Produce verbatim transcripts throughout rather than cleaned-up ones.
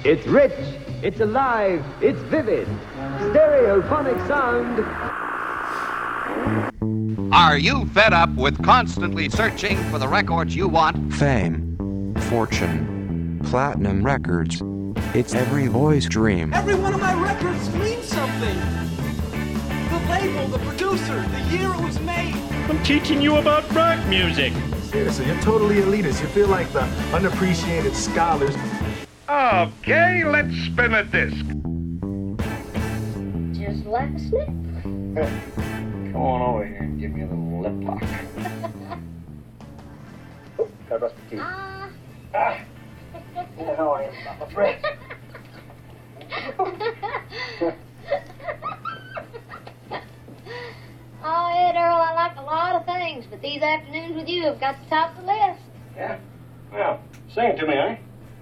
It's rich, it's alive, it's vivid. Stereophonic sound. Are you fed up with constantly searching for the records you want? Fame, fortune, platinum records. It's every boy's dream. Every one of my records means something. The label, the producer, the year it was made. I'm teaching you about rock music. Seriously, you're totally elitist. You feel like the unappreciated scholars. Okay, let's spin a disc. Just like a snake. Come on over here and give me a little lip lock. Oh, gotta brush my teeth. Ah. Ah. Yeah, how are you? I'm afraid. Oh, Ed Earl, I like a lot of things, but these afternoons with you have got to top the list. Yeah? Well, sing it to me, eh?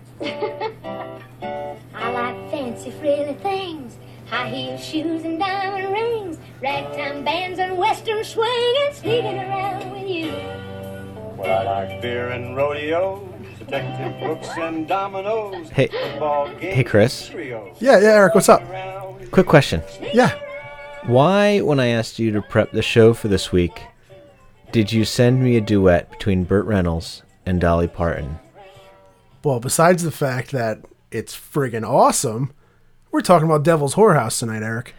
I like fancy, frilly things, high heel shoes and diamond rings, ragtime bands and western swing, and sneaking around with you. Well, I like beer and rodeos, detective books and dominoes. Hey, hey, Chris. Yeah, yeah, Eric, what's up? Quick question. Yeah. Why, when I asked you to prep the show for this week, did you send me a duet between Burt Reynolds and Dolly Parton? Well, besides the fact that it's friggin' awesome, we're talking about Devil's Whorehouse tonight, Eric.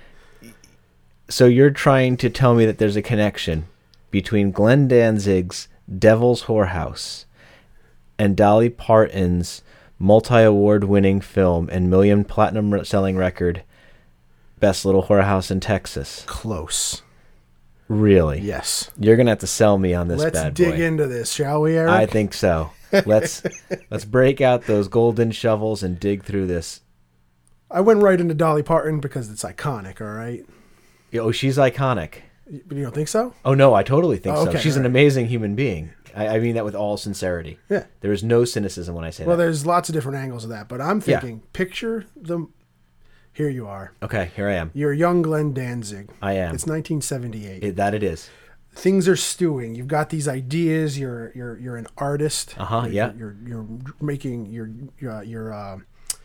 So you're trying to tell me that there's a connection between Glenn Danzig's Devil's Whorehouse and Dolly Parton's multi-award winning film and million platinum selling record, Best Little Whorehouse in Texas? Close. Really? Yes. You're going to have to sell me on this Let's bad boy. dig into this, shall we, Eric? I think so. Let's let's break out those golden shovels and dig through this. I went right into Dolly Parton because it's iconic, all right? Oh, she's iconic. But you don't think so? Oh, no, I totally think oh, so. okay, She's right. an amazing human being. I, I mean that with all sincerity. Yeah. There is no cynicism when I say well, that. Well, there's lots of different angles of that, but I'm thinking, yeah. picture the... Here you are. Okay, here I am. You're young Glenn Danzig. I am. It's nineteen seventy-eight. It, that it is. Things are stewing. You've got these ideas. You're you're you're an artist. Uh huh. You're, Yeah. You're, you're you're making you're you're. you're uh,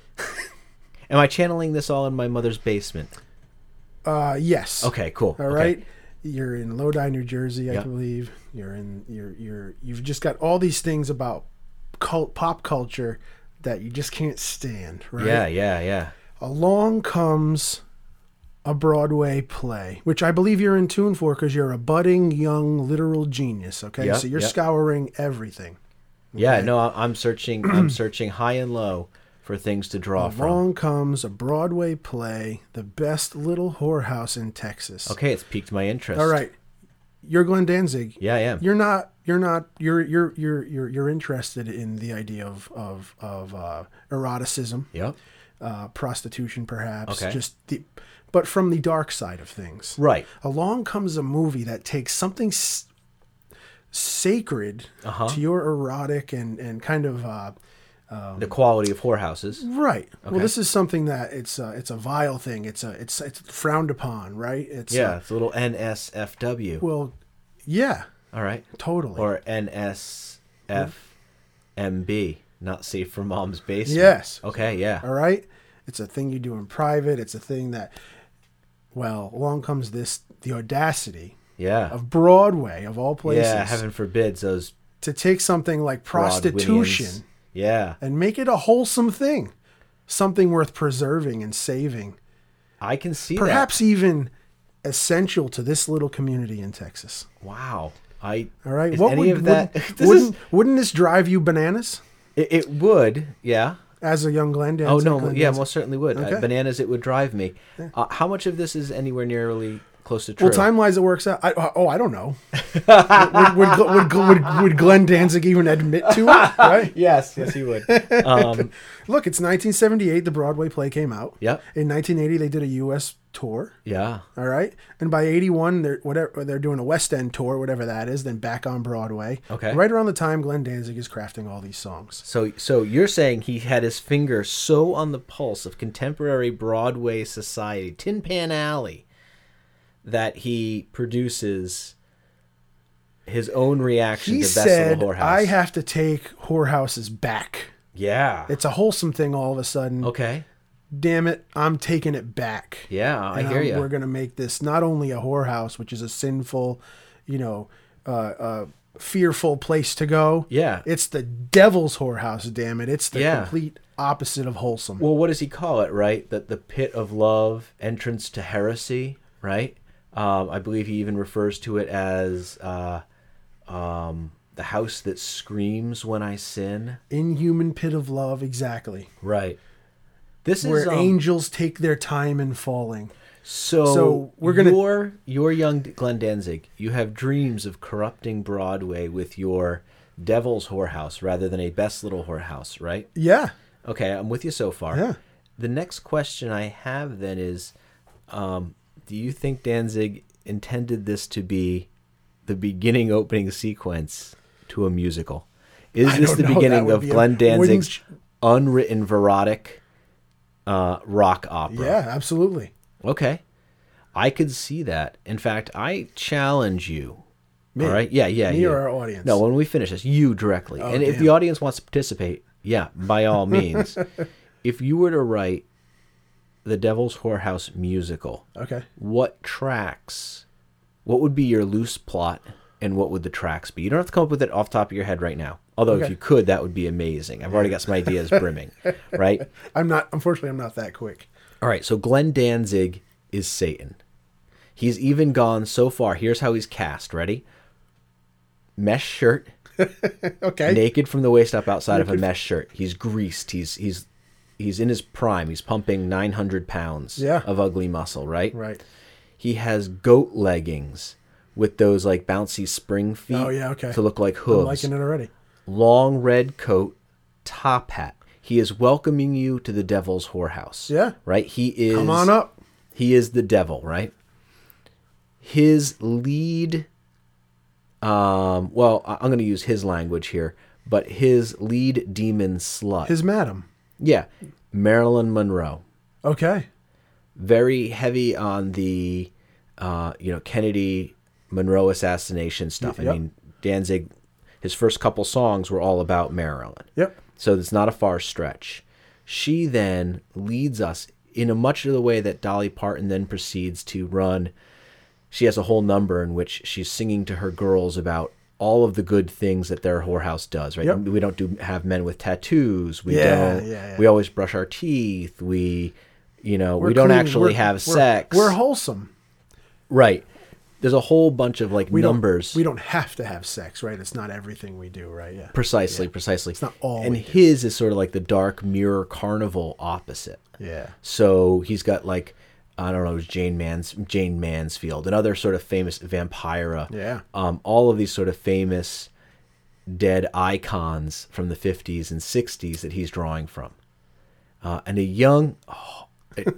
Am I channeling this all in my mother's basement? Uh, yes. Okay. Cool. All okay. right. You're in Lodi, New Jersey, I yep. believe. You're in. You're you're. You've just got all these things about cult, pop culture that you just can't stand. Right. Yeah. Yeah. Yeah. Along comes a Broadway play, which I believe you're in tune for because you're a budding young literal genius. Okay, yep, so you're yep. scouring everything. Okay? Yeah, no, I'm searching. I'm searching high and low for things to draw Along from. Along comes a Broadway play, The Best Little Whorehouse in Texas. Okay, it's piqued my interest. All right, you're Glenn Danzig. Yeah, I am. You're not. You're not. You're you're you're you're you're interested in the idea of of of uh, eroticism. Yep. Uh, prostitution, perhaps. Okay. Just the, but from the dark side of things. Right. Along comes a movie that takes something s- sacred uh-huh. to your erotic and and kind of uh, um, the quality of whorehouses. Right. Okay. Well, this is something that it's a, it's a vile thing. It's a it's it's frowned upon. Right. It's yeah. A, it's a little N S F W. Well, yeah. All right. Totally. Or N S F M B. Not safe for mom's basement. Yes. Okay, yeah. All right. It's a thing you do in private. It's a thing that, well, along comes this, the audacity yeah. of Broadway, of all places. Yeah, heaven forbids those. To take something like prostitution yeah. and make it a wholesome thing. Something worth preserving and saving. I can see Perhaps that. even essential to this little community in Texas. Wow. I. All right. Is What any would, of that, wouldn't, this wouldn't, is, wouldn't this drive you bananas? It, it would, yeah. As a young Glenn Danzig. Oh, no, Glenn yeah, Danzig. most certainly would. Okay. Uh, bananas, it would drive me. Yeah. Uh, how much of this is anywhere nearly close to true? Well, time-wise, it works out. I, oh, I don't know. would, would, would, would, would Glenn Danzig even admit to it? Right? yes, yes, he would. Um, Look, it's nineteen seventy-eight. The Broadway play came out. Yep. In nineteen eighty, they did a U S tour. Yeah. All right. And by eighty-one, they're whatever they're doing a West End tour, whatever that is. Then back on Broadway. Okay. Right around the time Glenn Danzig is crafting all these songs. So, so you're saying he had his finger so on the pulse of contemporary Broadway society, Tin Pan Alley, that he produces his own reaction he to Best said, Little Whorehouse. I have to take whorehouses back. Yeah. It's a wholesome thing all of a sudden. Okay. Damn it, I'm taking it back. Yeah, I And hear I'm- you. We're going to make this not only a whorehouse, which is a sinful, you know, uh, uh, fearful place to go. Yeah. It's the devil's whorehouse, damn it. It's the Yeah. complete opposite of wholesome. Well, what does he call it, right? That the pit of love, entrance to heresy, right? Um, I believe he even refers to it as uh, um, the house that screams when I sin. Inhuman pit of love, exactly. Right. This Where is um, angels take their time in falling. So, So we're gonna- You're, you're young Glenn Danzig. You have dreams of corrupting Broadway with your devil's whorehouse rather than a best little whorehouse, right? Yeah. Okay, I'm with you so far. Yeah. The next question I have then is, um, do you think Danzig intended this to be the beginning opening sequence to a musical? Is I this don't the know. That beginning would of be a- Glenn Danzig's wouldn't unwritten verotic uh, rock opera? Yeah, absolutely. Okay. I could see that. In fact, I challenge you. Me? All right? Yeah, yeah. Me you. or our audience? No, when we finish this, you directly. Oh, and if damn. the audience wants to participate, yeah, by all means. If you were to write the Devil's Whorehouse musical, Okay. what tracks, what would be your loose plot, and what would the tracks be? You don't have to come up with it off the top of your head right now. Although if Okay. you could, that would be amazing. I've already got some ideas brimming, right? I'm not, unfortunately, I'm not that quick. All right, so Glenn Danzig is Satan. He's even gone so far. Here's how he's cast. Ready? Mesh shirt. Okay. Naked from the waist up outside of a mesh shirt. He's greased. He's he's he's in his prime. He's pumping nine hundred pounds Yeah. of ugly muscle, right? Right. He has goat leggings with those like bouncy spring feet Oh, yeah, okay. to look like hooves. I'm liking it already. Long red coat, top hat. He is welcoming you to the devil's whorehouse. Yeah. Right? He is Come on up. He is the devil, right? His lead um well, I- I'm going to use his language here, but his lead demon slut. His madam. Yeah. Marilyn Monroe. Okay. Very heavy on the uh you know, Kennedy Monroe assassination stuff. I Yep. mean, Danzig, his first couple songs were all about Marilyn. Yep. So it's not a far stretch. She then leads us in a much of the way that Dolly Parton then proceeds to run. She has a whole number in which she's singing to her girls about all of the good things that their whorehouse does, right? Yep. We don't do have men with tattoos. We Yeah, don't. yeah, yeah. We always brush our teeth. We, you know, We're we don't clean. actually We're- have we're- sex. We're wholesome. Right. There's a whole bunch of like We numbers. Don't, we don't have to have sex, right? It's not everything we do, right? Yeah. Precisely, precisely. It's not all And we do. his is sort of like the dark mirror carnival opposite. Yeah. So he's got like, I don't know, it was Jane Mans Jane Mansfield, another sort of famous vampira. Yeah. Um, all of these sort of famous dead icons from the fifties and sixties that he's drawing from. Uh, and a young, oh, it-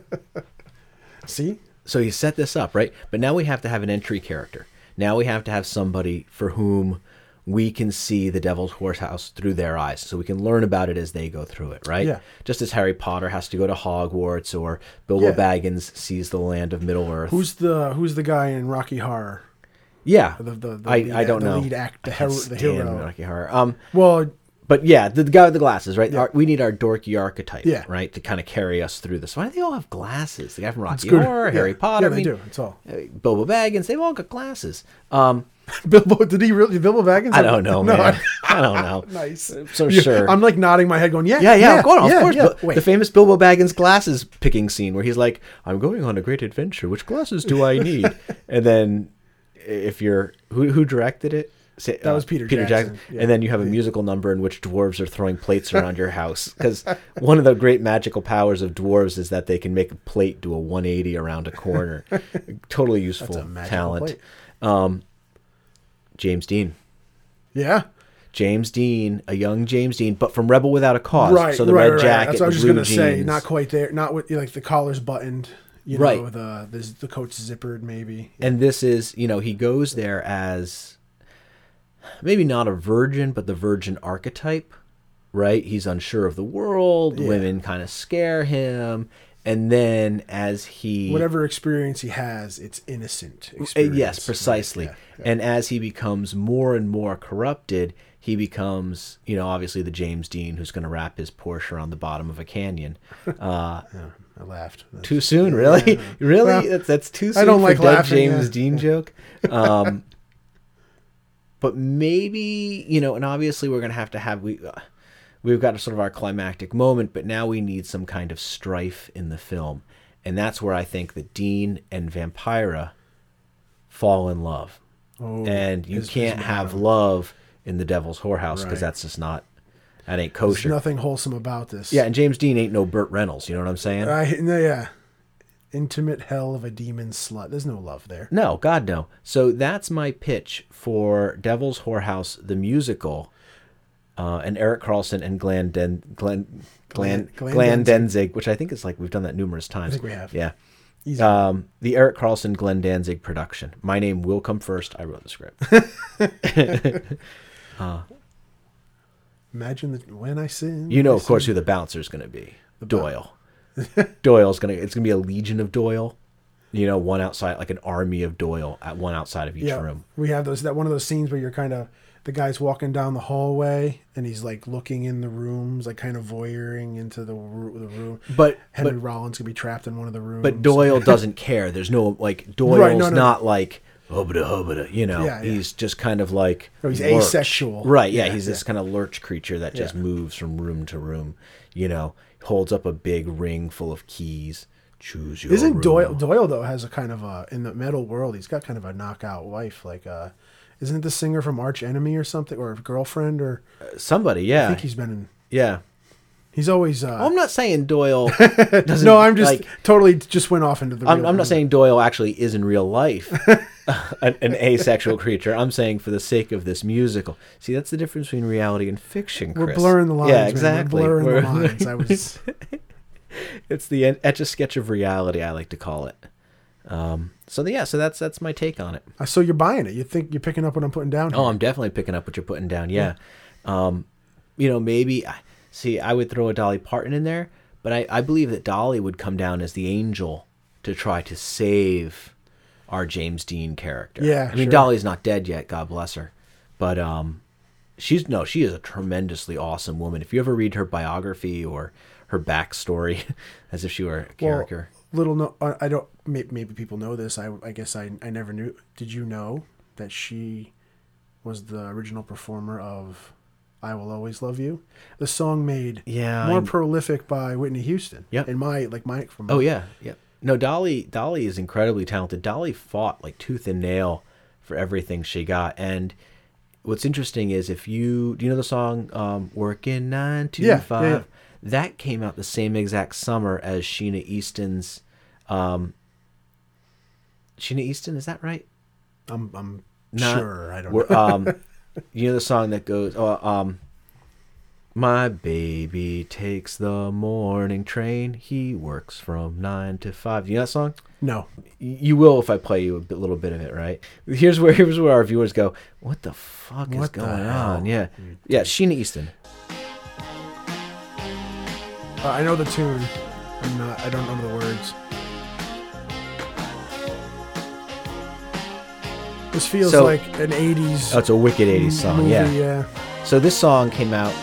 See? so you set this up, right? But now we have to have an entry character. Now we have to have somebody for whom we can see the Devil's Whorehouse through their eyes, so we can learn about it as they go through it, right? Yeah. Just as Harry Potter has to go to Hogwarts, or Bilbo Yeah. Baggins sees the land of Middle Earth. Who's the Who's the guy in Rocky Horror? yeah, The, the, the I, lead, I don't the know. lead act, the, I can't hero, the stand hero. Rocky Horror. Um, Well, but yeah, the, the guy with the glasses, right? Yeah. Our, we need our dorky archetype, Yeah. right, to kind of carry us through this. Why do they all have glasses? The guy from Rocky good. Horror, Yeah. Harry Potter. Yeah, I they mean, do. It's all. uh, Bilbo Baggins. They've all got glasses. Um, Bilbo, did he really? Bilbo Baggins? I don't know, No, man. I- I don't know. Nice. So Yeah, sure. I'm like nodding my head, going, "Yeah, Yeah, yeah, yeah, of course, yeah, of course. yeah. But Wait. the famous Bilbo Baggins glasses picking scene where he's like, "I'm going on a great adventure. Which glasses do I need?" And then, if you're who who directed it? Say, That was Peter Peter Jackson, Jackson. yeah. And then you have a musical number in which dwarves are throwing plates around your house, because one of the great magical powers of dwarves is that they can make a plate do a one eighty around a corner. Totally useful That's a magical talent. plate. Um, James Dean. Yeah. James Dean, a young James Dean, but from Rebel Without a Cause. Right. So the right, red right. jacket, That's what I was the just blue gonna say. jeans. Not quite there. Not with like the collar's buttoned. You know, Right. the the the coat's zippered, maybe. And this is, you know, he goes there as maybe not a virgin, but the virgin archetype, right? He's unsure of the world. Yeah. Women kind of scare him. And then as he... Whatever experience he has, it's innocent Uh, experience. Yes, precisely. Right, yeah, yeah. And as he becomes more and more corrupted, he becomes, you know, obviously the James Dean who's going to wrap his Porsche on the bottom of a canyon. Uh, yeah, I laughed. That's, too soon, really? Yeah, yeah. Really? Well, that's, that's too soon I don't for like dead laughing, James yeah. Dean joke. Um, but maybe, you know, and obviously we're going to have to have... we. Uh, We've got sort of our climactic moment, but now we need some kind of strife in the film. And that's where I think that Dean and Vampira fall in love. Oh, and you his- can't his have motto. love in the Devil's Whorehouse because Right. that's just not, that ain't There's kosher. nothing wholesome about this. Yeah, and James Dean ain't no Burt Reynolds, you know what I'm saying? I, no, yeah. Intimate hell of a demon slut. There's no love there. No, God no. So that's my pitch for Devil's Whorehouse, the musical, uh, and Eric Carlson and Glenn Den- Glenn Glenn Glenn- Glenn, Glenn Danzig, which I think is like we've done that numerous times. I think we have. Yeah. Easy. Um, the Eric Carlson Glenn Danzig production. My name will come first. I wrote the script. uh, Imagine that when I sin. you know, I of course, sin. who the bouncer's going to be. The Doyle. Doyle's going to. It's going to be a legion of Doyle. You know, one outside, like an army of Doyle at one outside of each Yeah, room. we have those. That one of those scenes where you're kind of the guy's walking down the hallway and he's like looking in the rooms, like kind of voyeuring into the ro- the room. But Henry but, Rollins could be trapped in one of the rooms. But Doyle doesn't care. There's no like Doyle's Right, no, no, not no. like hubbada hubbada. You know, Yeah, yeah. he's just kind of like No, he's lurch. asexual. Right? Yeah, Yeah, he's this yeah. kind of lurch creature that just Yeah. moves from room to room. You know, holds up a big ring full of keys. Choose your Isn't room. Doyle Doyle though has a kind of a in the metal world? He's got kind of a knockout wife. Like, uh, isn't it the singer from Arch Enemy or something, or girlfriend, or Somebody? Yeah. I think he's been in. Yeah. He's always. Uh, Well, I'm not saying Doyle. doesn't, no, I'm just like, totally just went off into the. I'm, real I'm not world. saying Doyle actually is in real life an, an asexual creature. I'm saying for the sake of this musical. See, that's the difference between reality and fiction, Chris. We're blurring the lines. Yeah, man. exactly. We're blurring We're- the lines. I was. It's the Etch-a-Sketch of reality, I like to call it. Um, so yeah, so that's that's my take on it. So you're buying it. You think you're picking up what I'm putting down here. Oh, I'm definitely picking up what you're putting down. Yeah, um, you know, maybe see, I would throw a Dolly Parton in there, but I, I believe that Dolly would come down as the angel to try to save our James Dean character. Yeah, I mean, sure. Dolly's not dead yet, God bless her, but um, she's no, she is a tremendously awesome woman. If you ever read her biography or her backstory, as if she were a character. Well, little no, I I don't. may- Maybe people know this. I I guess I I never knew. Did you know that she was the original performer of "I Will Always Love You"? The song made Yeah, more I'm- prolific by Whitney Houston. Yep. In my like my from Oh yeah, yeah. No, Dolly. Dolly is incredibly talented. Dolly fought like tooth and nail for everything she got. And what's interesting is if you do you know the song um, "Working Nine to Yeah, Five." yeah, yeah. That came out the same exact summer as Sheena Easton's. Um, Sheena Easton, is that right? I'm I'm Not- sure. I don't we're- know. um, you know the song that goes, oh, um, my baby takes the morning train. He works from nine to five. You know that song? No. You will if I play you a bit, little bit of it, right? Here's where here's where our viewers go. What the fuck is What the going hell? on? Yeah, yeah. Sheena Easton. Uh, I know the tune. I'm not. I don't know the words. This feels So- like an eighties. Oh, it's a wicked eighties song. movie, yeah. yeah. So this song came out.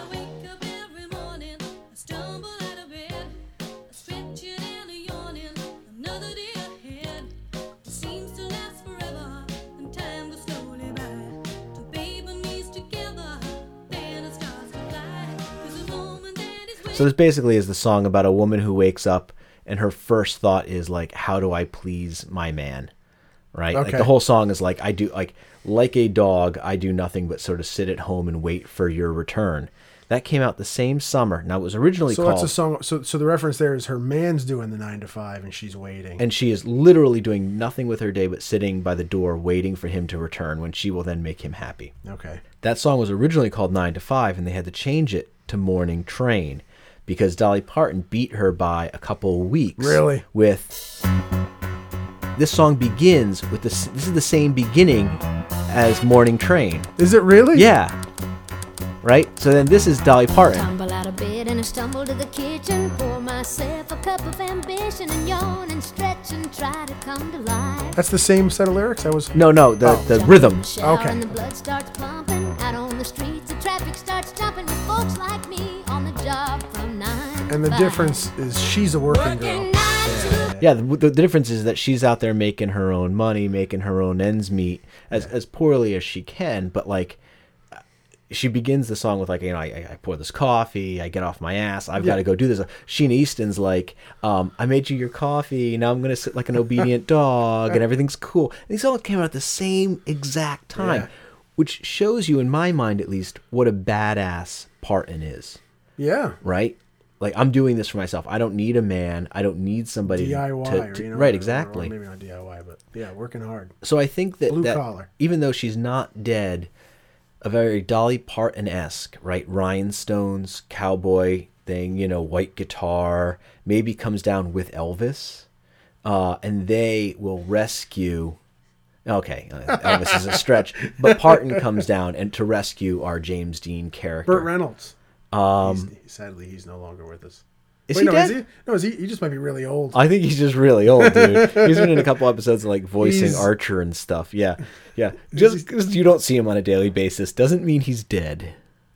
So this basically is the song about a woman who wakes up and her first thought is like, how do I please my man? Right? Like Okay. the whole song is like, I do like, like a dog, I do nothing but sort of sit at home and wait for your return. That came out the same summer. Now it was originally So called, that's a song. So so the reference there is her man's doing the nine to five and she's waiting. and she is literally doing nothing with her day but sitting by the door waiting for him to return when she will then make him happy. Okay. That song was originally called nine to five and they had to change it to Morning Train because Dolly Parton beat her by a couple of weeks. Really? With this song begins with this. This is the same beginning as Morning Train. Is it really? Yeah. Right. So then this is Dolly Parton. Tumble out of bed and I stumble to the kitchen, pour myself a cup of ambition and yawn and stretch and try to come to life. That's the same set of lyrics. I was. No, no, the Oh. the rhythm. Shower Okay. and the blood starts pumping out on the streets, the traffic starts jumping with folks like me on the job from nine And the to difference is she's a working girl. nine to Yeah, the, the difference is that she's out there making her own money, making her own ends meet as as poorly as she can. But like, she begins the song with like, you know, I, I pour this coffee, I get off my ass, I've Yeah. got to go do this. Sheena Easton's like, um, I made you your coffee, now I'm gonna sit like an obedient dog, and everything's cool. And these all came out at the same exact time, Yeah. which shows you, in my mind at least, what a badass Parton is. Yeah. Right? Like, I'm doing this for myself. I don't need a man. I don't need somebody D I Y. to, to you know, right, or- exactly. Or maybe not D I Y, but yeah, working hard. So I think that, Blue that collar. even though she's not dead, a very Dolly Parton-esque, right? Rhinestones, cowboy thing, you know, white guitar, maybe comes down with Elvis, uh, and they will rescue. Okay, uh, Elvis is a stretch, but Parton comes down and to rescue our James Dean character. Burt Reynolds. Um, he's, sadly, he's no longer with us. Is Wait, he no, dead? Is he? No, is he? He just might be really old. I think he's just really old, dude. He's been in a couple episodes of like voicing He's- Archer and stuff. Yeah, yeah. Just because you don't see him on a daily basis doesn't mean he's dead.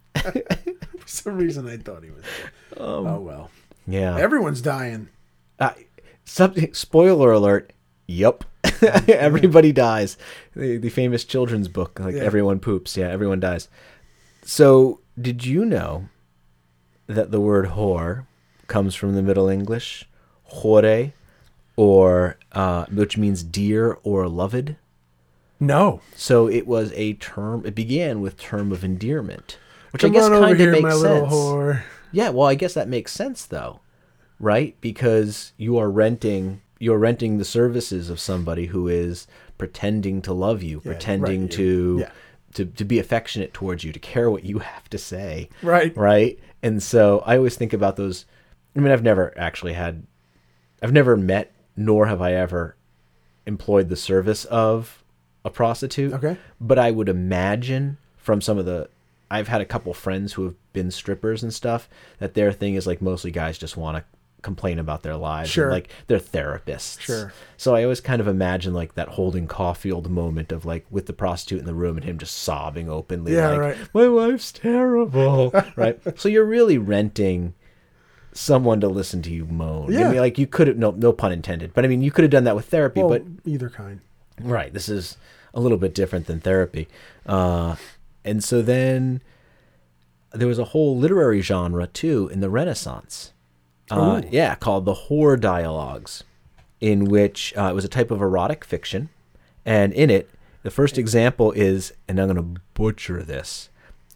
For some reason, I thought he was. Um, oh well. Yeah. Everyone's dying. Uh, something. Spoiler alert. Yup. Everybody dies. The, the famous children's book, like Yeah. everyone poops. Yeah, everyone dies. So, did you know that the word whore comes from the Middle English, hore, or uh, which means dear or loved? No. So it was a term. It began with term of endearment, which Come I guess on over kind here, of makes my sense. little whore. Yeah, well, I guess that makes sense though, right? Because you are renting. You're renting the services of somebody who is pretending to love you, Yeah, pretending right, to, yeah. to to be affectionate towards you, to care what you have to say. Right. Right. And so I always think about those. I mean, I've never actually had, I've never met, nor have I ever employed the service of a prostitute. Okay. But I would imagine from some of the, I've had a couple friends who have been strippers and stuff, that their thing is like mostly guys just want to complain about their lives. Sure. And like they're therapists. Sure. So I always kind of imagine like that Holden Caulfield moment of like with the prostitute in the room and him just sobbing openly. Yeah, like, right. my wife's terrible. Right. So you're really renting someone to listen to you moan. Yeah. I mean, like you could have, no, no pun intended, but I mean, you could have done that with therapy, Well, but either kind. right. This is a little bit different than therapy. Uh, and so then there was a whole literary genre too in the Renaissance. Uh, Ooh. yeah, called the whore dialogues, in which uh, it was a type of erotic fiction. And in it, the first example is, and I'm going to butcher this,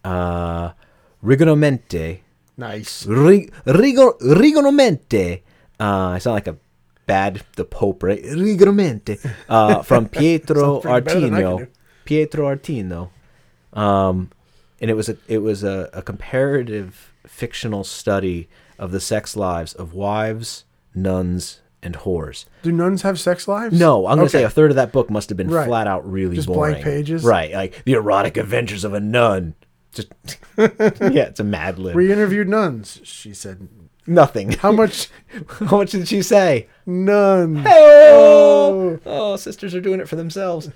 uh, rigonoramente. Nice. Rig, rigor, rigonoramente. Uh, I sound like a bad, the Pope, right? Rigonoramente. Uh, from Pietro Sounds pretty better than I can Artino. do. Pietro Artino. Um, and it was a it was a, a comparative fictional study of the sex lives of wives, nuns, and whores. Do nuns have sex lives? No, I'm going to Okay. say a third of that book must have been Right. flat out really Just boring. blank pages? Right, like the erotic adventures of a nun. Just yeah, it's a Mad Lib. We interviewed nuns. She said Nothing. How much? How much did she say? None. Hey-oh! Oh, sisters are doing it for themselves.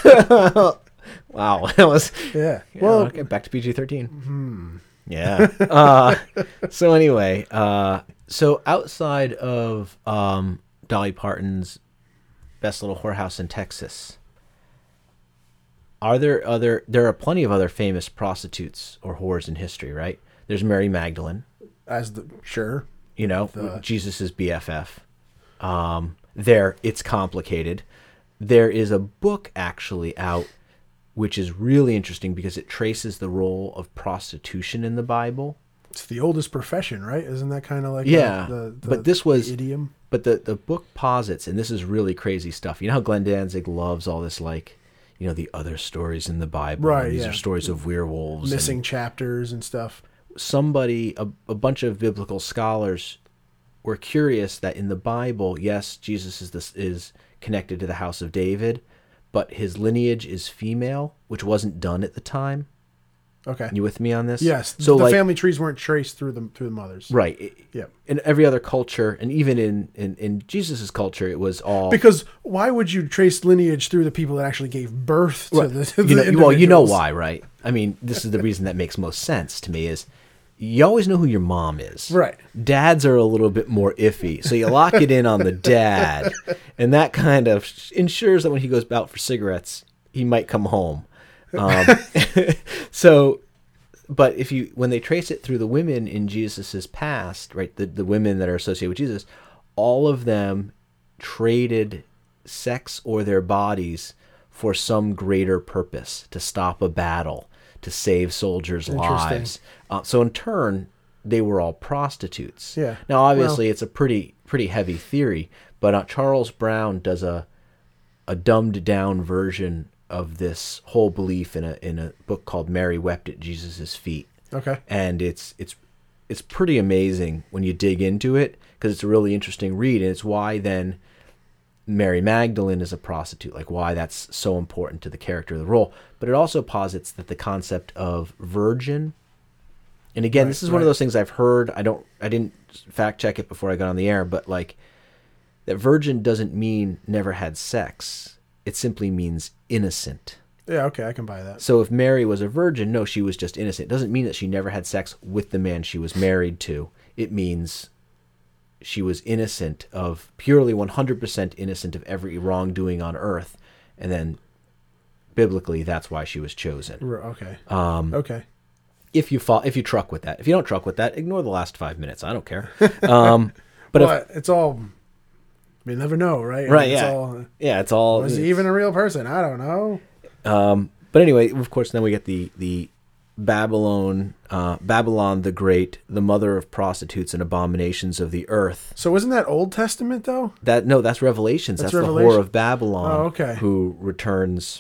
Wow, that was Yeah. yeah, Well, okay, back to P G thirteen. hmm. Yeah. Uh, so anyway, uh, so outside of um, Dolly Parton's Best Little Whorehouse in Texas, are there other? There are plenty of other famous prostitutes or whores in history, right? There's Mary Magdalene. As the sure. You know, The- Jesus's B F F. Um, there, it's complicated. There is a book actually out, which is really interesting because it traces the role of prostitution in the Bible. It's the oldest profession, right? Isn't that kind of like Yeah, the, the, the, but this was the idiom? But the the book posits, and this is really crazy stuff. You know how Glenn Danzig loves all this, like, you know, the other stories in the Bible. Right, and these yeah. are stories of werewolves, Missing and chapters and stuff. somebody, a, a bunch of biblical scholars, were curious that in the Bible, yes, Jesus is this is connected to the house of David, but his lineage is female, which wasn't done at the time. Okay. You with me on this? Yes. So the like, family trees weren't traced through the through the mothers. right. Yeah. In every other culture, and even in, in, in Jesus' culture, it was all... Because why would you trace lineage through the people that actually gave birth to Right. the, to you know, the well, you know individuals? why, right? I mean, this is the reason that makes most sense to me is you always know who your mom is. Right. Dads are a little bit more iffy, so you lock it in on the dad, and that kind of ensures that when he goes out for cigarettes, he might come home. Um, so, but if you when they trace it through the women in Jesus's past, right, the the women that are associated with Jesus, all of them traded sex or their bodies for some greater purpose, to stop a battle, to save soldiers' Interesting. lives. Uh, so in turn, they were all prostitutes. Yeah. Now, obviously, Well- it's a pretty pretty heavy theory, but uh, Charles Brown does a a dumbed down version of this whole belief in a in a book called Mary Wept at Jesus' Feet. Okay. And it's it's it's pretty amazing when you dig into it, because it's a really interesting read, and it's why then Mary Magdalene is a prostitute, like why that's so important to the character of the role. But it also posits that the concept of virgin, and again, Right, this is one right. of those things I've heard. I don't, I didn't fact check it before I got on the air, but like that virgin doesn't mean never had sex. It simply means innocent. Yeah, okay, I can buy that. So if Mary was a virgin, no, she was just innocent. It doesn't mean that she never had sex with the man she was married to. It means she was innocent of, purely one hundred percent innocent of every wrongdoing on earth. And then biblically, that's why she was chosen. R- Okay. Um, okay. If you fall, if you truck with that. If you don't truck with that, ignore the last five minutes. I don't care. Um, but Well, if, it's all... We never know, right? right, It's yeah. all- yeah, it's all... was he it's- even a real person? I don't know. Um, but anyway, of course, then we get the the Babylon, uh, Babylon the Great, the mother of prostitutes and abominations of the earth. So wasn't that Old Testament, though? That no, that's Revelations. That's, That's the Revelation? whore of Babylon. Oh, okay. Who returns?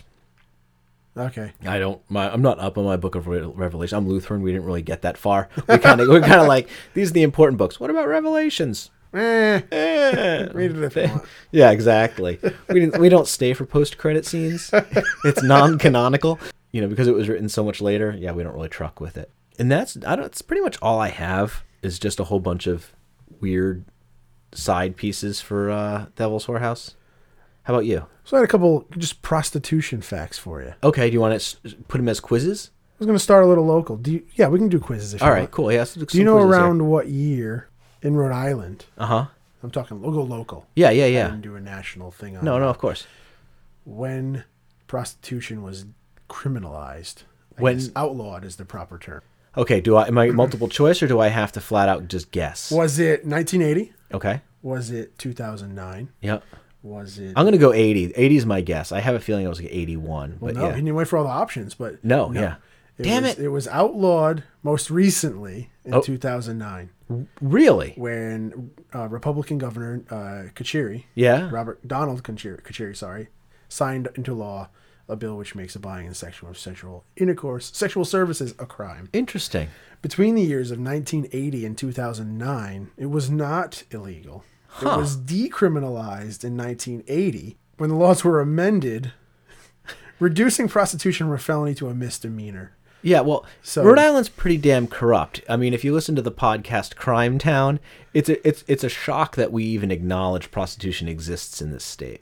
Okay. I don't. My, I'm not up on my book of Re- Revelation. I'm Lutheran. We didn't really get that far. We kind of we're kind of like, these are the important books. What about Revelations? Eh. Eh. Read it if you want. Yeah, exactly. We didn't, we don't stay for post credit scenes. It's non-canonical, you know, because it was written so much later. Yeah, we don't really truck with it. And that's I don't. It's pretty much all I have is just a whole bunch of weird side pieces for uh, Devil's Whorehouse. How about you? So I had a couple just prostitution facts for you. Okay, do you want to put them as quizzes? I was going to start a little local. Do you, yeah, we can do quizzes if All you right, want. cool. Yeah, let's do Do you some know quizzes here. around what year in Rhode Island? Uh-huh. I'm talking, we'll go local. Yeah, yeah, I yeah. didn't do a national thing on No, that. no, of course. When prostitution was criminalized. I When- guess outlawed is the proper term. Okay, do I am I multiple choice or do I have to flat out just guess? Was it nineteen eighty? Okay. Was it two thousand nine? Yep. Was it... I'm gonna go eighty. eighty is my guess. I have a feeling it was like eighty-one, Well, but no, yeah. he didn't wait for all the options, but... No, yeah. Damn was, it. It was outlawed most recently in Oh. two thousand nine. Really? When uh, Republican Governor uh, Kachiri, Yeah. Robert Donald Kachiri, Kachiri, sorry, signed into law a bill which makes the buying and sexual sexual intercourse, sexual services a crime. Interesting. Between the years of nineteen eighty and two thousand nine, it was not illegal. Huh. It was decriminalized in nineteen eighty when the laws were amended, reducing prostitution from a felony to a misdemeanor. Yeah, well, So- Rhode Island's pretty damn corrupt. I mean, if you listen to the podcast Crime Town, it's a, it's it's a shock that we even acknowledge prostitution exists in this state.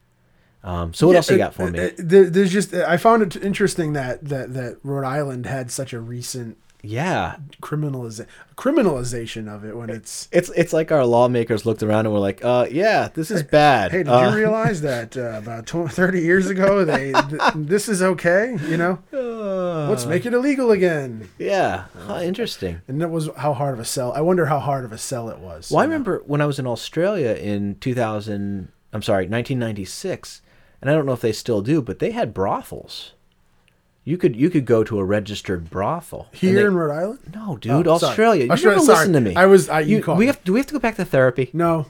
Um, so what Yeah, else you uh, got for me? uh, there- There's just I found it interesting that that that Rhode Island had such a recent yeah criminaliza- criminalization of it when it's it's it's like our lawmakers looked around and were like, uh, yeah, this is bad. Hey, did Uh, you realize that uh, about twenty, thirty years ago they th- this is okay? You know, Uh, let's make it illegal again. Yeah, huh, interesting. And that was how hard of a sell. I wonder how hard of a sell it was. Well, I you know? remember when I was in Australia in two thousand. I'm sorry, nineteen ninety-six, and I don't know if they still do, but they had brothels. You could you could go to a registered brothel and Here they- in Rhode Island. No, dude, Oh, sorry. Australia. You Australia, never sorry. listen to me. I was. I, you, You, caught we me. have. Do we have to go back to therapy? No,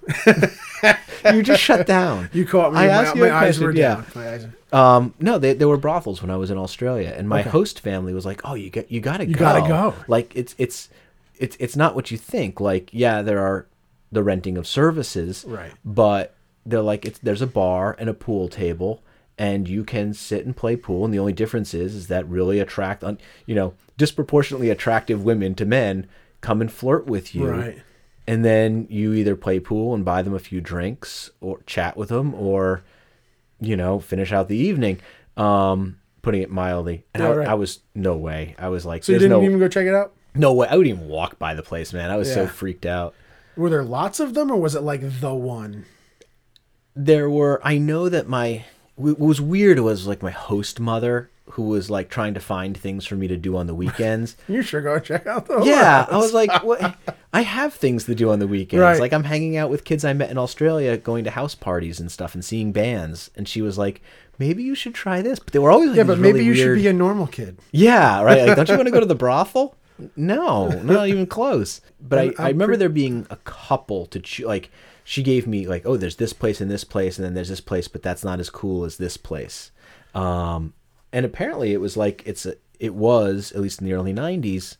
You just shut down. you caught me. I my asked you my a eyes question, were yeah. down. My eyes. Um, no, they, there were brothels when I was in Australia, and my Okay. host family was like, "Oh, you got you gotta You go. gotta go. Like it's it's it's it's not what you think. Like yeah, there are the renting of services, Right. But they're like it's there's a bar and a pool table, and you can sit and play pool. And the only difference is, is that really attract, you know, disproportionately attractive women to men come and flirt with you. Right. And then you either play pool and buy them a few drinks or chat with them, or, you know, finish out the evening, um, putting it mildly. And Yeah, I, right. I was, no way. I was like, So you there's didn't no, even go check it out? no way. I wouldn't even walk by the place, man. I was so Yeah. freaked out. Were there lots of them, or was it like the one? There were, I know that my, what was weird was like my host mother, who was like trying to find things for me to do on the weekends. You sure go check out the Yeah, I whorehouse. was like, what? I have things to do on the weekends. Right. Like I'm hanging out with kids I met in Australia, going to house parties and stuff, and seeing bands. And she was like, maybe you should try this. But they were always like, Yeah, but these maybe really you should weird- be a normal kid. Yeah, right. Like, don't you want to go to the brothel? No, not even close. But I, I'm- I I'm remember pretty- there being a couple to choose. Like, she gave me like, oh, there's this place and this place, and then there's this place, but that's not as cool as this place. Um, and apparently it was like it's a, it was at least in the early nineties,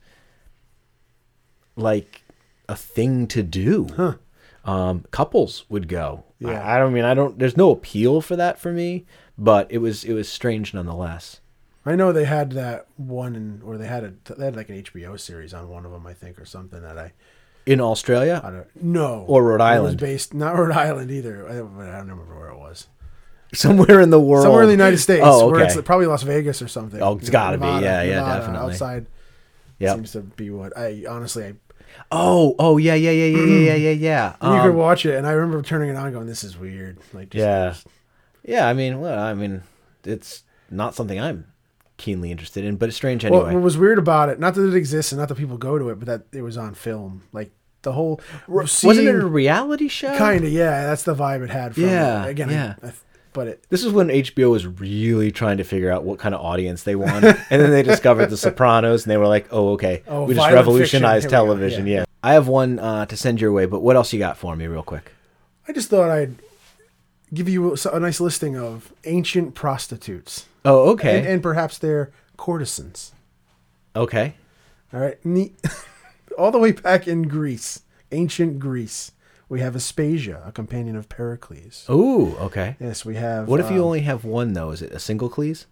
like a thing to do. Huh. Um, couples would go. Yeah. I, I don't mean I don't. There's no appeal for that for me, but it was it was strange nonetheless. I know they had that one, in, or they had a they had like an H B O series on one of them, I think, or something that I. In Australia? I don't, no. Or Rhode It Island? was based not Rhode Island either. I don't, I don't remember where it was. Somewhere in the world. Somewhere in the United States. Oh, Where okay. it's probably Las Vegas or something. Oh, it's gotta be. Nevada, Yeah, yeah, Nevada, definitely. Outside. Yep. Seems to be what I honestly I. Oh, oh, yeah, yeah, yeah, yeah, yeah, yeah, yeah. And you Um, could watch it, and I remember turning it on, going, "This is weird." Like, just, yeah, yeah. I mean, well, I mean, it's not something I'm keenly interested in, but it's strange anyway. Well, what was weird about it, not that it exists and not that people go to it, but that it was on film. Like the whole Wasn't it a reality show? Kind of, yeah. That's the vibe it had. From Yeah, it. Again, yeah. I, I, but it. This is when H B O was really trying to figure out what kind of audience they wanted, and then they discovered The Sopranos, and they were like, "Oh, okay, Oh, we just violent revolutionized fiction. Here we go, television." yeah. Yeah. I have one uh, to send your way, but what else you got for me, real quick? I just thought I'd give you a nice listing of ancient prostitutes. Oh, okay, and, and perhaps their courtesans. okay. All right, neat. All the way back in Greece, ancient Greece, we have Aspasia, a companion of Pericles. Ooh, okay. Yes, we have. What if you um, only have one though? Is it a single clease?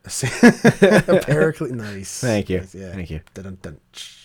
Pericles? Nice. Thank you. Nice, yeah. Thank you. Dun, dun, dun.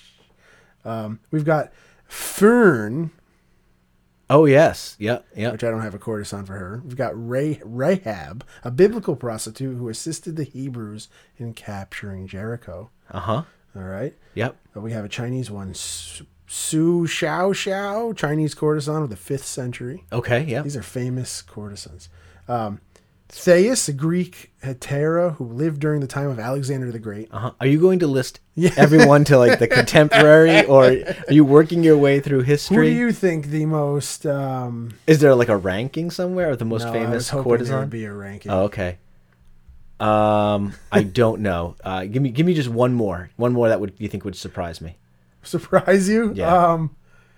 Um, we've got Fern. Oh yes, yep, yep. Which I don't have a courtesan for her. We've got Ray, Rahab, a biblical prostitute who assisted the Hebrews in capturing Jericho. Uh huh. All right. Yep. Uh, we have a Chinese one, Su, Su Xiao Xiao, Chinese courtesan of the fifth century. Okay. Yeah. These are famous courtesans. Um, Thais, a Greek hetera who lived during the time of Alexander the Great. Uh-huh. Are you going to list Yeah. everyone to like the contemporary, or are you working your way through Who history? do you think the most? Um, Is there like a ranking somewhere of the most no, I was famous hoping courtesan? there would be a ranking. Oh, okay. Um, I don't know. Uh, give me, give me just one more. One more that would you think would surprise me. Surprise you? Yeah. Um,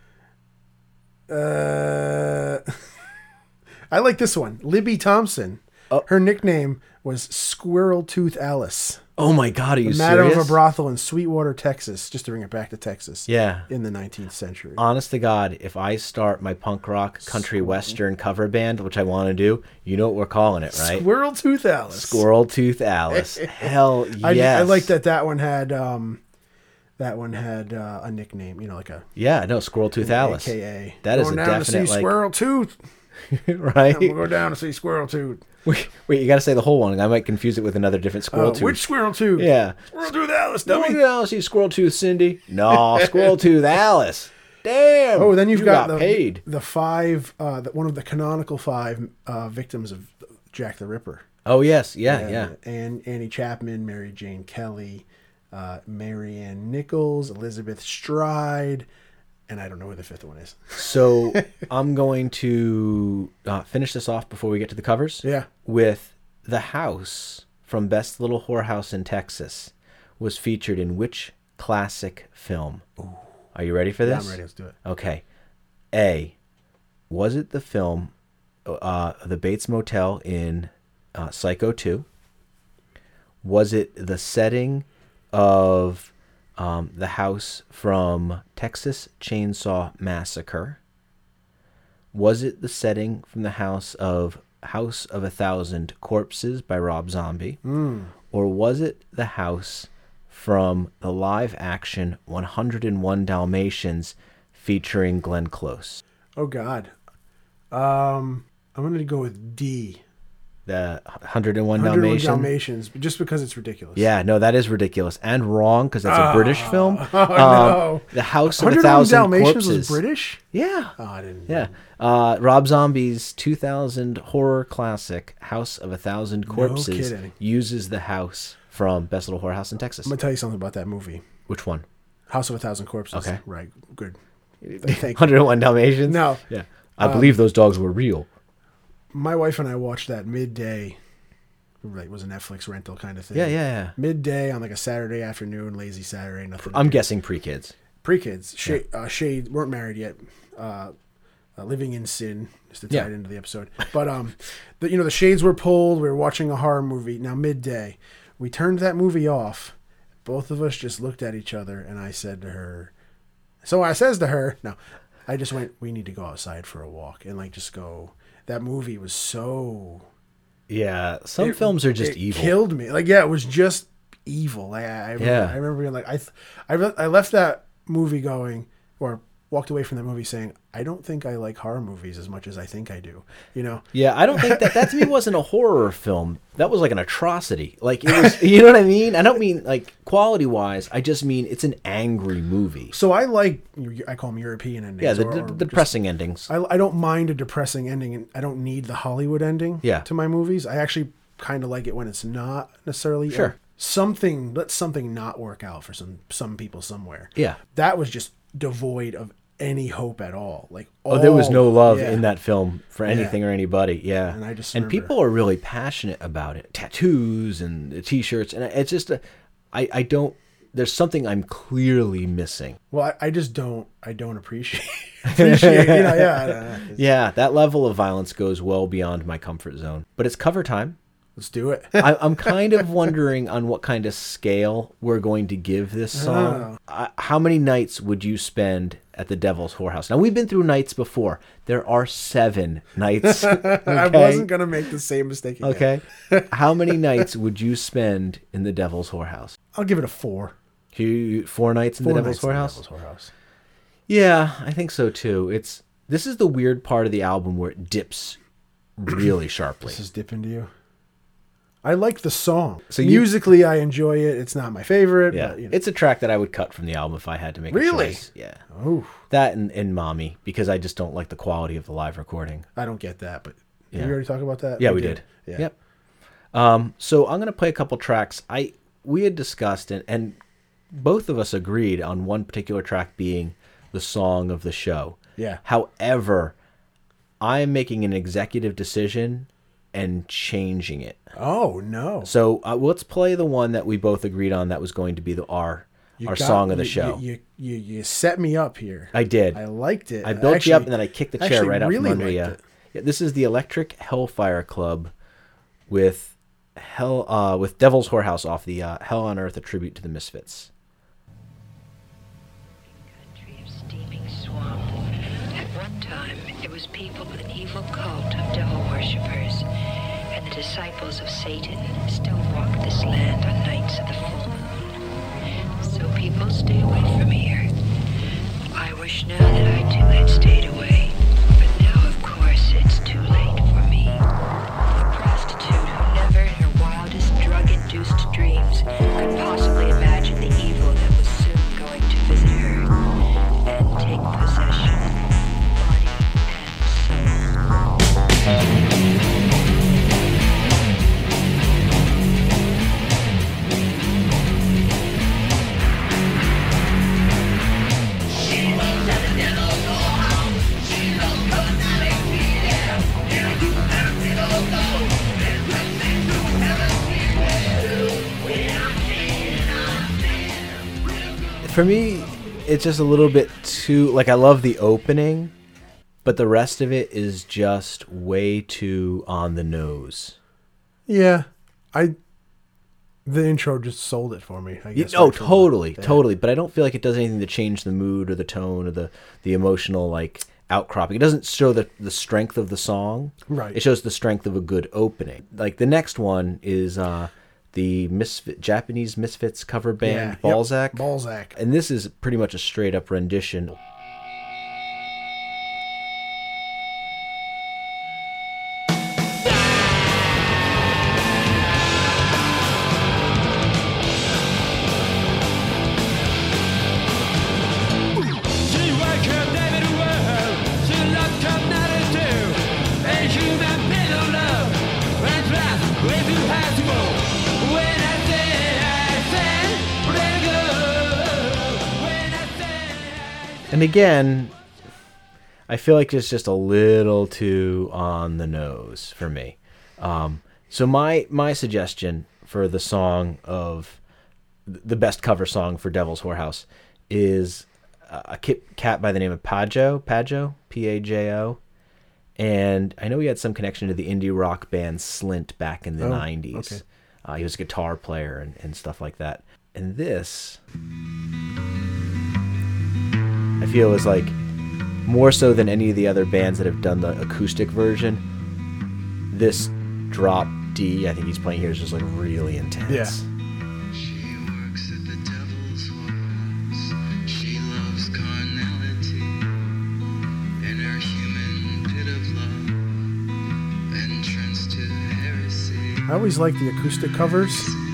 uh, I like this one. Libby Thompson. Oh. Her nickname was Squirrel Tooth Alice. Oh my God, are you The madam serious? of a brothel in Sweetwater, Texas, just to bring it back to Texas. Yeah. In the nineteenth century. Honest to God, if I start my punk rock, country western cover band, which I want to do, you know what we're calling it, right? Squirrel Tooth Alice. Squirrel Tooth Alice. Hell I, yes. I like that that one had um, that one had uh, a nickname, you know, like a Yeah, no, Squirrel Tooth Alice. A K A. That is Going a down definite to see like Squirrel Tooth. right. We'll go down to see Squirrel Tooth. Wait, wait, you got to say the whole one. I might confuse it with another different Squirrel Uh, Tooth. which Squirrel Tooth? Yeah. Squirrel Tooth Alice, No, dummy. no, see Squirrel Tooth Cindy. No, Squirrel Tooth Alice. Damn. Oh, then you've you got, got the paid. the five, uh, the, one of the canonical five uh, victims of Jack the Ripper. Oh yes, yeah, yeah. And Annie Chapman, Mary Jane Kelly, uh, Marianne Nichols, Elizabeth Stride, and I don't know who the fifth one is. So I'm going to uh, finish this off before we get to the covers. Yeah. With the house from Best Little Whorehouse in Texas was featured in which classic film? Ooh. Are you ready for Yeah, this? I'm ready. Let's do it. Okay. A. Was it the film uh, The Bates Motel in uh, Psycho two? Was it the setting of um, the house from Texas Chainsaw Massacre? Was it the setting from the house of House of a Thousand Corpses by Rob Zombie? Mm. Or was it the house from the live-action one oh one Dalmatians featuring Glenn Close? Oh, God. Um, I'm going to go with D. The one oh one one oh one Dalmatians? Dalmatians, just because it's ridiculous. Yeah, no, that is ridiculous. And wrong, because that's a Oh, British film. Oh, um, no. The House of a one oh one Thousand Dalmatians Corpses. was British? Yeah. Oh, I didn't Yeah. Uh, Rob Zombie's two thousand horror classic, House of a Thousand Corpses, kidding. uses the house from Best Little Whorehouse in Texas. I'm going to tell you something about that movie. Which one? House of a Thousand Corpses. Okay. Right. Good. Thank one oh one Dalmatians? No. Yeah. I Um, believe those dogs were real. My wife and I watched that midday. Right, it was a Netflix rental kind of thing. Yeah, yeah, yeah. Midday on like a Saturday afternoon, lazy Saturday, nothing. to I'm do. guessing pre-kids. Pre-kids. Shade, uh, Shade weren't married yet. Uh, uh, living in sin, just to tie Yeah. it into the episode. But um, the, you know, the shades were pulled. We were watching a horror movie. Now midday, we turned that movie off. Both of us just looked at each other, and I said to her. So I says to her, no, I just went. We need to go outside for a walk and like just go. That movie was so. Yeah, some It- films are just it evil. Killed me. Like, yeah, it was just evil. Like, I, I remember, Yeah. I remember being like, I, th- I, re- I left that movie going, or walked away from that movie saying, I don't think I like horror movies as much as I think I do. You know? Yeah, I don't think that that to me wasn't a horror film. That was like an atrocity. Like it was, you know what I mean? I don't mean like quality wise. I just mean it's an angry movie. So I like, I call them European endings. Yeah, the, or- the, or the just- depressing endings. I, I don't mind a depressing ending, and I don't need the Hollywood ending Yeah. to my movies. I actually kind of like it when it's not necessarily Sure. something. Let something not work out for some some people somewhere. Yeah. That was just devoid of any hope at all. Like, Oh, there was no all- love yeah. in that film for Yeah. anything or anybody. Yeah, And I just and remember- people are really passionate about it. Tattoos and the T-shirts, and it's just a, I I don't. There's something I'm clearly missing. Well, I, I just don't. I don't appreciate. appreciate. You know, yeah. I don't know. It's- Yeah, that level of violence goes well beyond my comfort zone. But it's cover time. Let's do it. I, I'm kind of wondering on what kind of scale we're going to give this song. Oh. Uh, how many nights would you spend at the Devil's Whorehouse? Now, we've been through nights before. There are seven nights. I okay? wasn't gonna make the same mistake again. Okay. How many nights would you spend in the Devil's Whorehouse? I'll give it a four. You, four nights in Four the Devil's nights in the Whorehouse? Devil's Whorehouse. Yeah, I think so too. It's this is the weird part of the album where it dips really sharply. This is dipping to you. I like the song. So you- musically, I enjoy it. It's not my favorite. Yeah, but, you know. it's a track that I would cut from the album if I had to make Really? a choice. Yeah. Oh, That and, and Mommy, because I just don't like the quality of the live recording. I don't get that. But Yeah. did we already talk about that? Yeah, we, did. Yeah. Yep. Um, so I'm gonna play a couple tracks. I we had discussed and, and both of us agreed on one particular track being the song of the show. Yeah. However, I am making an executive decision and changing it. Oh no. So uh, let's play the one that we both agreed on that was going to be the our You our got- song of the you- show. You, you you you set me up here. I did. I liked it. I built Actually- you up and then I kicked the chair actually right out really from under you. liked it. Yeah, this is the Electric Hellfire Club with Hell uh, with Devil's Whorehouse off the uh, Hell on Earth, a tribute to the Misfits. Country of steaming swamp. At one time, it was people with an evil cult of devil worshippers, and the disciples of Satan still walk this land on nights of the full moon. So people stay away from here. I wish now that I too had stayed away, but now, of course, it's too late for me. A prostitute who never in her wildest drug-induced dreams could possibly imagine the evil that was soon going to visit her and take possession of body and soul. For me, it's just a little bit too like I love the opening, but the rest of it is just way too on the nose. Yeah, I. The intro just sold it for me. I You- guess. oh, right from the- totally, yeah. totally. But I don't feel like it does anything to change the mood or the tone or the the emotional like outcropping. It doesn't show the the strength of the song. Right. It shows the strength of a good opening. Like the next one is uh, the Misfit Japanese Misfits cover band Yeah, yep, Balzac. Balzac. And this is pretty much a straight up rendition. And again, I feel like it's just a little too on the nose for me. Um, so my my suggestion for the song of the best cover song for Devil's Whorehouse is a cat by the name of Pajo, Pajo, P A J O. And I know he had some connection to the indie rock band Slint back in the oh, nineties. Okay. Uh, he was a guitar player and, and stuff like that. And this, I feel, is like more so than any of the other bands that have done the acoustic version. This drop D, I think he's playing here, is just like really intense. Yeah. She works at the Devil's Whorehouse. She loves carnality and her human pit of love, entrance to heresy. I always like the acoustic covers.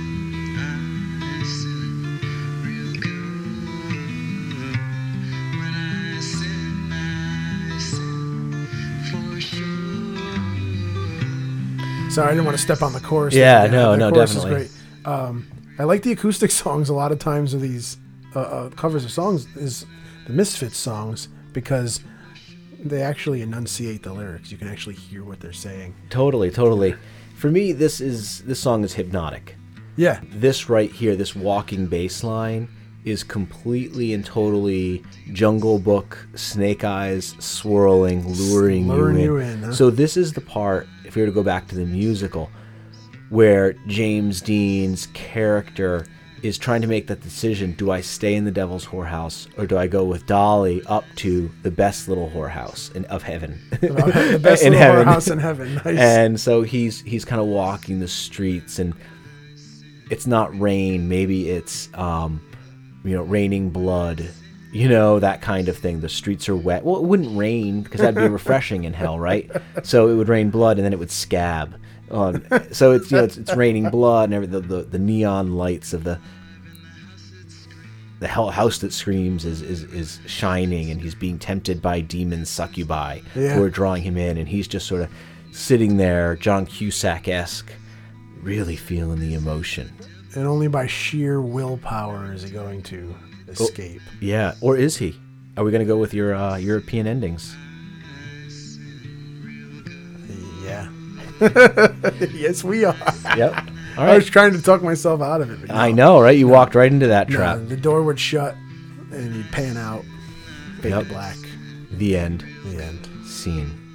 Sorry, I didn't want to step on the chorus. Yeah, yeah no, the no, chorus definitely. Is great. Um, I like the acoustic songs a lot of times of these uh, uh, covers of songs is the Misfits songs because they actually enunciate the lyrics. You can actually hear what they're saying. Totally, totally. For me, this is this song is hypnotic. Yeah. This right here, this walking bass line is completely and totally Jungle Book, Snake Eyes, swirling, luring, Luring you in. you in, huh? So this is the part, if we were to go back to the musical, where James Dean's character is trying to make that decision: do I stay in the Devil's Whorehouse or do I go with Dolly up to the best little whorehouse in, of heaven? The best in little heaven. whorehouse in heaven. Nice. And so he's he's kind of walking the streets, and it's not rain. Maybe it's um, you know, raining blood. You know, that kind of thing. The streets are wet. Well, it wouldn't rain because that'd be refreshing in hell, right? So it would rain blood, and then it would scab. Um, so it's you know it's, it's raining blood, and every, the, the the neon lights of the the hell house that screams is, is is shining, and he's being tempted by demon succubi Yeah. who are drawing him in, and he's just sort of sitting there, John Cusack-esque, really feeling the emotion. And only by sheer willpower is he going to escape. Oh, yeah, or is he? Are we going to go with your uh, European endings? Yeah. Yes, we are. Yep. All I right. was trying to talk myself out of it. But no. I know, right? You No. walked right into that No, trap. the door would shut, and you'd pan out, fade Yep. to black. The end. The end. Scene.